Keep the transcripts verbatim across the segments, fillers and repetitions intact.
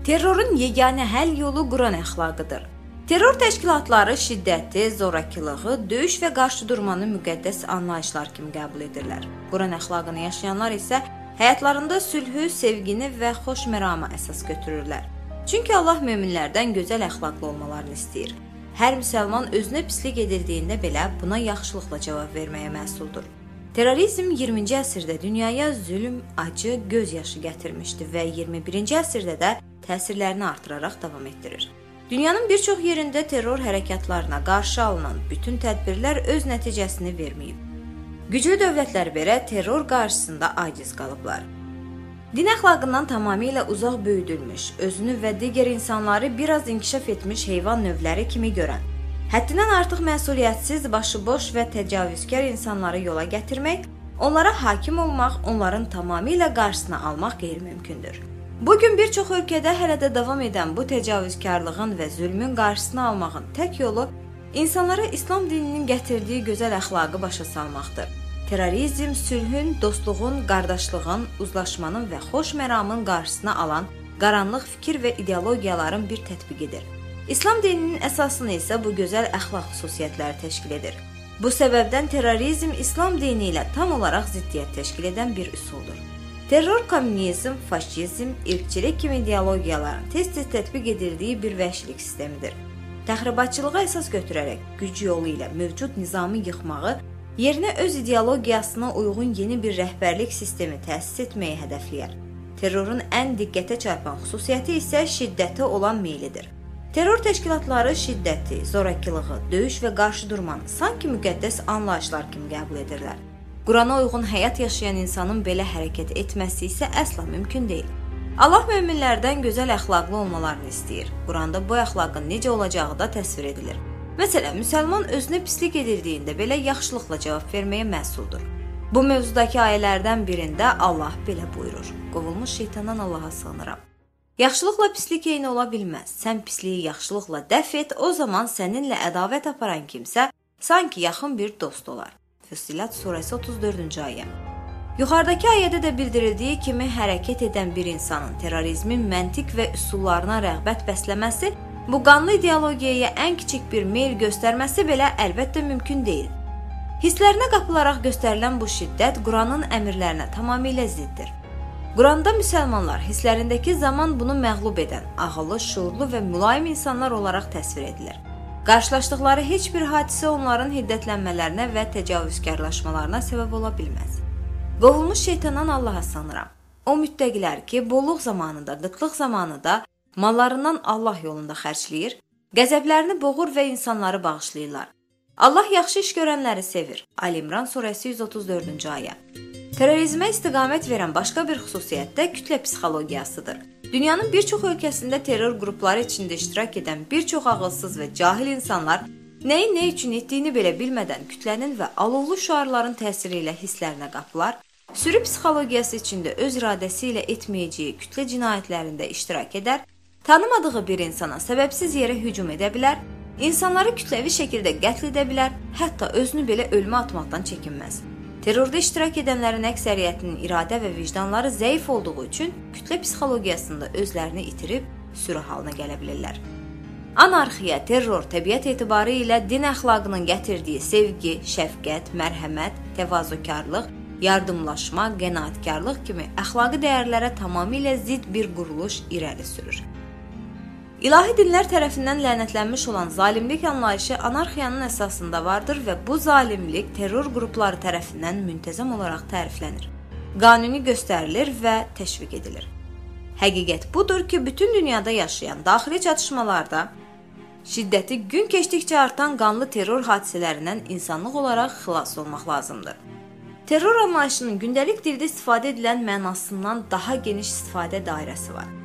Terrorun yeganə həll yolu Quran əxlaqıdır. Terror təşkilatları şiddəti, zorakılığı, döyüş və qarşı durmanı müqəddəs anlayışlar kimi qəbul edirlər. Quran əxlaqını yaşayanlar isə həyatlarında sülhü, sevgini və xoş mərama əsas götürürlər. Çünki Allah möminlərdən gözəl əxlaqlı olmalarını istəyir. Hər müsəlman özünə pislik edildiyində belə buna yaxşılıqla cavab verməyə məsuldur. Terrorizm iyirminci əsrdə dünyaya zülm, acı, gözyaşı gətirmişdi və iyirmi birinci əsrdə də təsirlərini artıraraq davam etdirir. Dünyanın bir çox yerində terror hərəkatlarına qarşı alınan bütün tədbirlər öz nəticəsini verməyib. Güclü dövlətlər belə terror qarşısında aciz qalıblar. Din əxlaqından tamamilə uzaq böyüdülmüş, özünü və digər insanları biraz inkişaf etmiş heyvan növləri kimi görən, həddindən artıq məsuliyyətsiz, başıboş və təcavüzkar insanları yola gətirmək, onlara hakim olmaq, onların tamamilə qarşısını almaq qeyri-mümkündür. Bugün bir çox ölkədə hələ də davam edən bu təcavüzkarlığın və zülmün qarşısını almağın tək yolu insanlara İslam dininin gətirdiyi gözəl əxlaqı başa salmaqdır. Terrorizm, sülhün, dostluğun, qardaşlığın, uzlaşmanın və xoş məramın qarşısını alan qaranlıq fikir və ideologiyaların bir tətbiqidir. İslam dininin əsasını isə bu gözəl əxlaq xüsusiyyətləri təşkil edir. Bu səbəbdən terrorizm İslam dini ilə tam olaraq ziddiyyət təşkil edən bir üsuldur. Terror, kommunizm, faşizm, irqçilik kimi ideologiyaların tez-tez tətbiq edildiyi bir vəhşilik sistemidir. Təxribatçılığa əsas götürərək güc yolu ilə mövcud nizamı yıxmağı, yerinə öz ideologiyasına uyğun yeni bir rəhbərlik sistemi təsis etməyi hədəfləyər. Terrorun ən diqqətə çarpan xüsusiyyəti isə şiddətə olan meylidir. Terror təşkilatları şiddəti, zorakılığı, döyüş və qarşı durmanı sanki müqəddəs anlayışlar kimi qəbul edirlər. Qurana uyğun həyat yaşayan insanın belə hərəkət etməsi isə əsla mümkün deyil. Allah möminlərdən gözəl əxlaqlı olmalarını istəyir. Quranda bu əxlaqın necə olacağı da təsvir edilir. Məsələn, müsəlman özünə pislik edildiyində belə yaxşılıqla cavab verməyə məsuldur. Bu mövzudakı ayələrdən birində Allah belə buyurur: "Qovulmuş şeytandan Allaha sığınıram. Yaxşılıqla pislik eyni ola bilməz. Sən pisliyi yaxşılıqla dəf et, o zaman səninlə ədavət aparan kimsə sanki yaxın bir dost olar." Füssilat surəsi otuz dördüncü ayə. Yuxarıdakı ayədə də bildirildiyi kimi hərəkət edən bir insanın terrorizmin məntiq və üsullarına rəğbət bəsləməsi, bu qanlı ideologiyaya ən kiçik bir meyl göstərməsi belə əlbəttə mümkün deyil. Hisslərinə qapılaraq göstərilən bu şiddət Quranın əmrlərinə tamamilə ziddir. Quranda müsəlmanlar hisslərindəki zaman bunu məğlub edən, ağıllı, şuurlu və mülayim insanlar olaraq təsvir edilir. Qarşılaşdıqları heç bir hadisə onların hiddətlənmələrinə və təcavüzkarlaşmalarına səbəb ola bilməz. Qovulmuş şeytandan Allaha sığınıram. O müttəqilər ki, bolluq zamanında, qıtlıq zamanında mallarından Allah yolunda xərcləyir, qəzəblərini boğur və insanları bağışlayırlar. Allah yaxşı iş görənləri sevir. Ali İmran surəsi yüz otuz dördüncü ayə. Terrorizmə istiqamət verən başqa bir xüsusiyyət də kütlə psixologiyasıdır. Dünyanın bir çox ölkəsində terror qrupları içində iştirak edən bir çox ağılsız və cahil insanlar nəyi nə üçün etdiyini belə bilmədən kütlənin və alovlu şüarların təsiri ilə hisslərinə qapılar, sürü psixologiyası içində öz iradəsi ilə etməyəcəyi kütlə cinayətlərində iştirak edər, tanımadığı bir insana səbəbsiz yerə hücum edə bilər, insanları kütləvi şəkildə qətl edə bilər, hətta özünü belə ölümə atmaqdan çəkinməz. Terrorda iştirak edənlərin əksəriyyətinin iradə və vicdanları zəif olduğu üçün kütlə psixologiyasında özlərini itirib sürü halına gələ bilirlər. Anarxiya, terror təbiət etibarı ilə din əxlaqının gətirdiyi sevgi, şəfqət, mərhəmət, təvazökarlıq, yardımlaşma, qənaətkarlıq kimi əxlaqi dəyərlərə tamamilə zidd bir quruluş irəli sürür. İlahi dinlər tərəfindən lənətlənmiş olan zalimlik anlayışı anarxiyanın əsasında vardır və bu zalimlik terror qrupları tərəfindən müntəzəm olaraq təriflənir, qanuni göstərilir və təşviq edilir. Həqiqət budur ki, bütün dünyada yaşayan daxili çatışmalarda şiddəti gün keçdikcə artan qanlı terror hadisələrindən insanlıq olaraq xilas olmaq lazımdır. Terror anlayışının gündəlik dildə istifadə edilən mənasından daha geniş istifadə dairəsi var.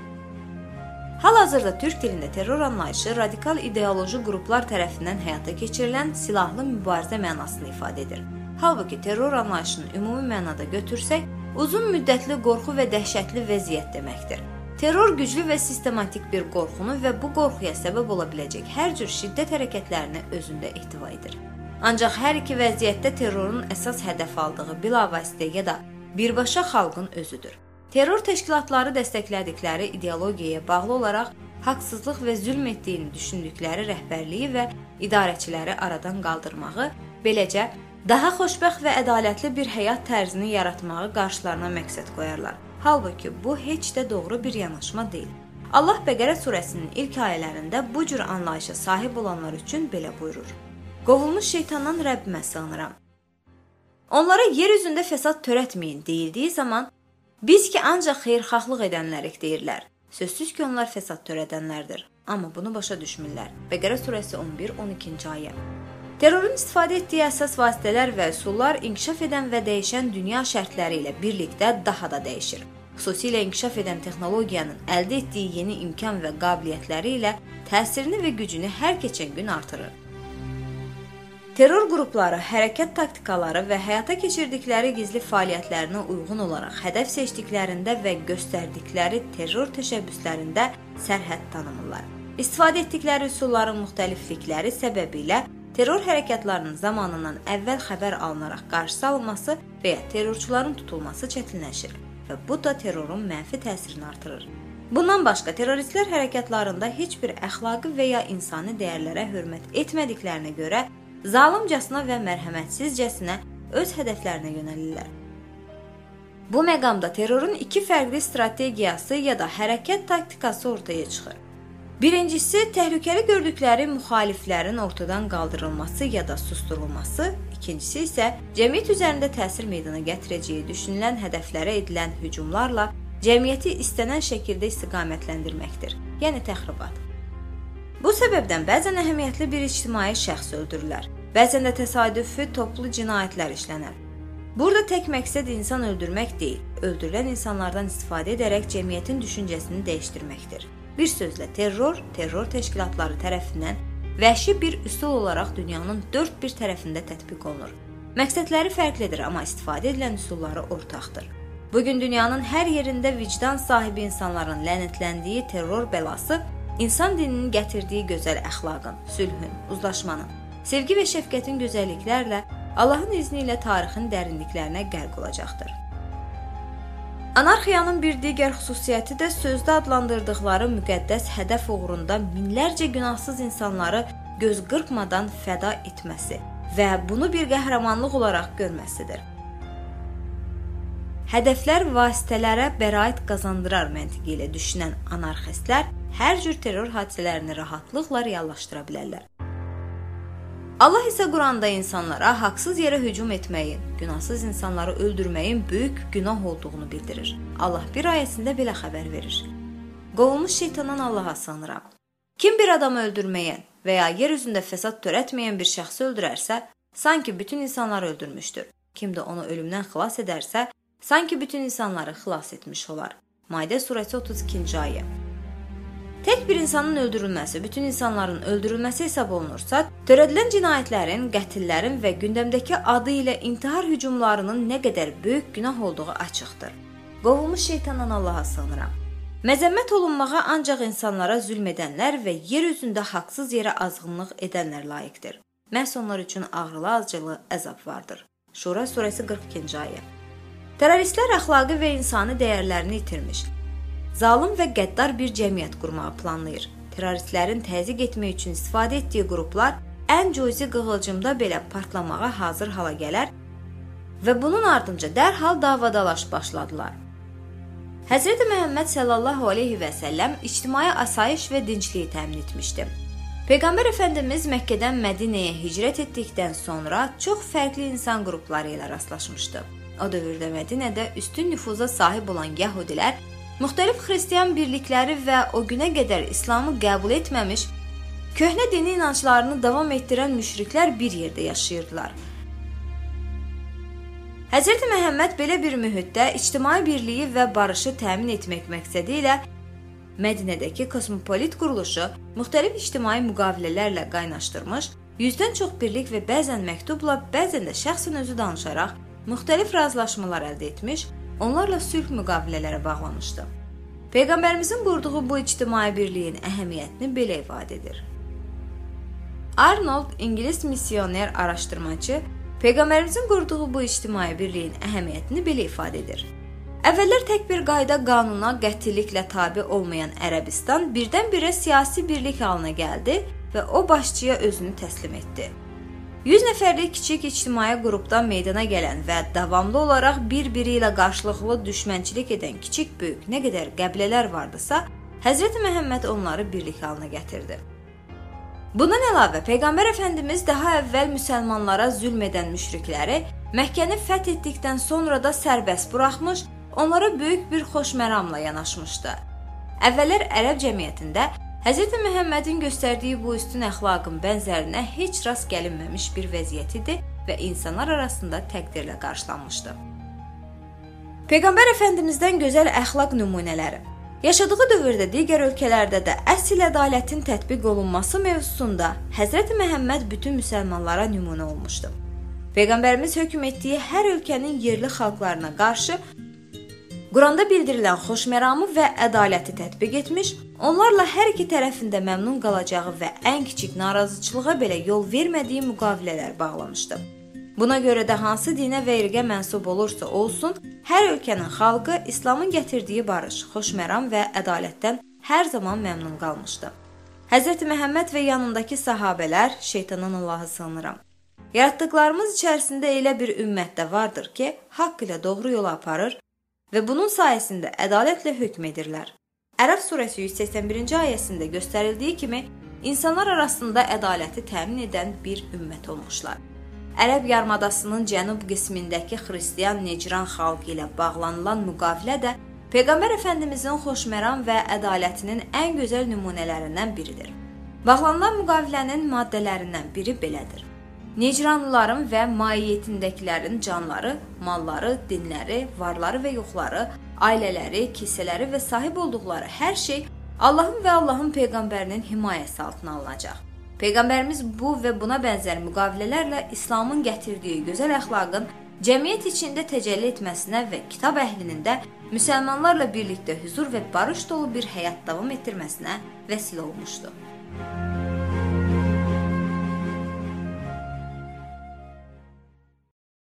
Hal-hazırda türk dilində terror anlayışı radikal ideoloji qruplar tərəfindən həyata keçirilən silahlı mübarizə mənasını ifadə edir. Halbuki terror anlayışını ümumi mənada götürsək, uzun müddətli qorxu və dəhşətli vəziyyət deməkdir. Terror güclü və sistematik bir qorxunu və bu qorxuya səbəb ola biləcək hər cür şiddət hərəkətlərini özündə ehtiva edir. Ancaq hər iki vəziyyətdə terrorun əsas hədəf aldığı bilavasitə ya da birbaşa xalqın özüdür. Terror təşkilatları dəstəklədikləri ideologiyaya bağlı olaraq haqsızlıq və zülm etdiyini düşündükləri rəhbərliyi və idarəçiləri aradan qaldırmağı, beləcə daha xoşbəxt və ədalətli bir həyat tərzini yaratmağı qarşılarına məqsəd qoyarlar. Halbuki bu heç də doğru bir yanaşma deyil. Allah Bəqərə surəsinin ilk ayələrində bu cür anlayışa sahib olanlar üçün belə buyurur: Qovulmuş şeytandan Rəbbimə sığınıram. Onlara yer üzündə fəsad törətməyin deyildiyi zaman, biz ki ancaq xeyirxahlıq edənlərik deyirlər. Sözsüz ki, onlar fəsad törədənlərdir. Amma bunu başa düşmürlər. Bəqərə surəsi on bir on ikinci ayə. Terrorun istifadə etdiyi əsas vasitələr və üsullar inkişaf edən və dəyişən dünya şərtləri ilə birlikdə daha da dəyişir. Xüsusilə inkişaf edən texnologiyanın əldə etdiyi yeni imkan və qabiliyyətləri ilə təsirini və gücünü hər keçən gün artırır. Terror qrupları hərəkət taktikaları və həyata keçirdikləri gizli fəaliyyətlərinə uyğun olaraq hədəf seçdiklərində və göstərdikləri terror təşəbbüslərində sərhəd tanımırlar. İstifadə etdikləri üsulların müxtəliflikləri səbəbilə terror hərəkətlərinin zamanından əvvəl xəbər alınaraq qarşısı alınması və ya terrorçuların tutulması çətinləşir və bu da terrorun mənfi təsirini artırır. Bundan başqa, terroristlər hərəkətlərində heç bir əxlaqi və ya insani dəyərlərə hörmət etmədiklərinə görə zalımcasına və mərhəmətsizcəsinə öz hədəflərinə yönəlirlər. Bu məqamda terrorun iki fərqli strategiyası ya da hərəkət taktikası ortaya çıxır. Birincisi, təhlükəli gördükləri müxaliflərin ortadan qaldırılması ya da susturulması, ikincisi isə cəmiyyət üzərində təsir meydana gətirəcəyi düşünülən hədəflərə edilən hücumlarla cəmiyyəti istənilən şəkildə istiqamətləndirməkdir, yəni təxribat. Bu səbəbdən bəzən əhəmiyyətli bir ictimai şəxs öldürürlər, bəzən də təsadüfi toplu cinayətlər işlənir. Burada tək məqsəd insan öldürmək deyil, öldürülən insanlardan istifadə edərək cəmiyyətin düşüncəsini dəyişdirməkdir. Bir sözlə, terror, terror təşkilatları tərəfindən vəhşi bir üsul olaraq dünyanın dörd bir tərəfində tətbiq olunur. Məqsədləri fərqlidir, amma istifadə edilən üsulları ortaqdır. Bugün dünyanın hər yerində vicdan sahibi insanların lənətləndiyi terror bəlası İnsan dininin gətirdiyi gözəl əxlaqın, sülhün, uzlaşmanın, sevgi və şəfqətin gözəlliklərlə Allahın izni ilə tarixin dərinliklərinə qərq olacaqdır. Anarxiyanın bir digər xüsusiyyəti də sözdə adlandırdıqları müqəddəs hədəf uğrunda minlərcə günahsız insanları göz qırpmadan fəda etməsi və bunu bir qəhrəmanlıq olaraq görməsidir. Hədəflər vasitələrə bəraət qazandırar məntiqi ilə düşünən anarxistlər hər cür terror hadisələrini rahatlıqla reallaşdıra bilərlər. Allah isə Quranda insanlara haqsız yerə hücum etməyin, günahsız insanları öldürməyin böyük günah olduğunu bildirir. Allah bir ayəsində belə xəbər verir: Qovulmuş şeytandan Allaha sığınıram. Kim bir adamı öldürməyən və ya yer üzündə fəsad törətməyən bir şəxsi öldürərsə, sanki bütün insanları öldürmüşdür. Kim də onu ölümdən xilas edərsə, sanki bütün insanları xilas etmiş olar. Maidə surəsi otuz ikinci ayə. Tək bir insanın öldürülməsi bütün insanların öldürülməsi hesab olunursa, törədilən cinayətlərin, qətillərin və gündəmdəki adı ilə intihar hücumlarının nə qədər böyük günah olduğu açıqdır. Qovulmuş şeytandan Allaha sığınıram. Məzəmmət olunmağa ancaq insanlara zülm edənlər və yer üzündə haqsız yerə azğınlıq edənlər layiqdir. Məhz onlar üçün ağrılı acılı əzab vardır. Şura surəsi qırx ikinci ayə. Terroristlər əxlaqi və insani dəyərlərini itirmiş, zalım və qəddar bir cəmiyyət qurmağı planlayır. Terroristlərin təzyiq etmək üçün istifadə etdiyi qruplar ən cüzi qığılcımda belə partlamağa hazır hala gələr və bunun ardınca dərhal davadalaş başladılar. Həzrəti Məhəmməd sallallahu aleyhi və səlləm ictimai asayiş və dincliyi təmin etmişdi. Peyğəmbər Əfəndimiz Məkkədən Mədinəyə hicrət etdikdən sonra çox fərqli insan qrupları ilə rastlaşmışdı. O dövrdə Mədinədə üstün nüfuza sahib olan yəhudilər, müxtəlif xristiyan birlikləri və o günə qədər İslamı qəbul etməmiş, köhnə dini inanclarını davam etdirən müşriklər bir yerdə yaşayırdılar. Həzrəti Məhəmməd belə bir mühitdə ictimai birliyi və barışı təmin etmək məqsədi ilə Mədinədəki kosmopolit quruluşu müxtəlif ictimai müqavilələrlə qaynaşdırmış, yüzdən çox birlik və bəzən məktubla, bəzən də şəxsən özü danışaraq müxtəlif razılaşmalar əldə etmiş, onlarla sülh müqavilələrə bağlamışdı. Peyğəmbərimizin qurduğu bu ictimai birliyin əhəmiyyətini belə ifadə edir. Arnold, İngilis missioner araşdırmacı, Peyğəmbərimizin qurduğu bu ictimai birliyin əhəmiyyətini belə ifadə edir. Əvvəllər tək bir qayda qanuna qətiliklə tabe olmayan Ərəbistan birdən-birə siyasi birlik halına gəldi və o başçıya özünü təslim etdi. yüz nəfərlik kiçik ictimai qrupdan meydana gələn və davamlı olaraq bir-biri ilə qarşılıqlı düşmənçilik edən kiçik-böyük nə qədər qəbilələr vardısa, Həzrəti Məhəmməd onları birlik halına gətirdi. Bundan əlavə, Peyğəmbər Əfəndimiz daha əvvəl müsəlmanlara zülm edən müşrikləri Məkkəni fəth etdikdən sonra da sərbəst buraxmış, onlara böyük bir xoşməramla yanaşmışdı. Əvvəllər Ərəb cəmiyyətində Həzrəti Məhəmmədin göstərdiyi bu üstün əxlaqın bənzərinə heç rast gəlinməmiş bir vəziyyət idi və insanlar arasında təqdirlə qarşılanmışdı. Peyğəmbər Əfəndimizdən gözəl əxlaq nümunələri. Yaşadığı dövrdə digər ölkələrdə də əsl ədalətin tətbiq olunması mövzusunda Həzrəti Məhəmməd bütün müsəlmanlara nümunə olmuşdu. Peyğəmbərimiz hökm etdiyi hər ölkənin yerli xalqlarına qarşı Quranda bildirilən xoşməramı və ədaləti tətbiq etmiş, onlarla hər iki tərəfində məmnun qalacağı və ən kiçik narazıçılığa belə yol vermədiyi müqavilələr bağlamışdı. Buna görə də hansı dinə və irqə mənsub olursa olsun, hər ölkənin xalqı İslamın gətirdiyi barış, xoşməram və ədalətdən hər zaman məmnun qalmışdı. Həzrəti Məhəmməd və yanındakı sahabələr, şeytandan Allah'a sığınıram. Yaratdıqlarımız içərisində elə bir ümmət də vardır ki, haqq ilə doğru yola aparır və bunun sayəsində ədalətlə hökm edirlər. Ərəf surəsi yüz səksən birinci ayəsində göstərildiyi kimi, insanlar arasında ədaləti təmin edən bir ümmət olmuşlar. Ərəb yarımadasının cənub qismindəki xristiyan Necran xalqı ilə bağlanılan müqavilə də Peyğəmbər Əfəndimizin xoşməram və ədalətinin ən gözəl nümunələrindən biridir. Bağlanılan müqavilənin maddələrindən biri belədir. Necranlıların və maiyyətindəkilərin canları, malları, dinləri, varları və yoxları, ailələri, kilsələri və sahib olduqları hər şey Allahın və Allahın Peyğəmbərinin himayəsi altına alınacaq. Peyğəmbərimiz bu və buna bənzər müqavilələrlə İslamın gətirdiyi gözəl əxlaqın cəmiyyət içində təcəlli etməsinə və kitab əhlinin də müsəlmanlarla birlikdə hüzur və barış dolu bir həyat davam etdirməsinə vəsilə olmuşdu.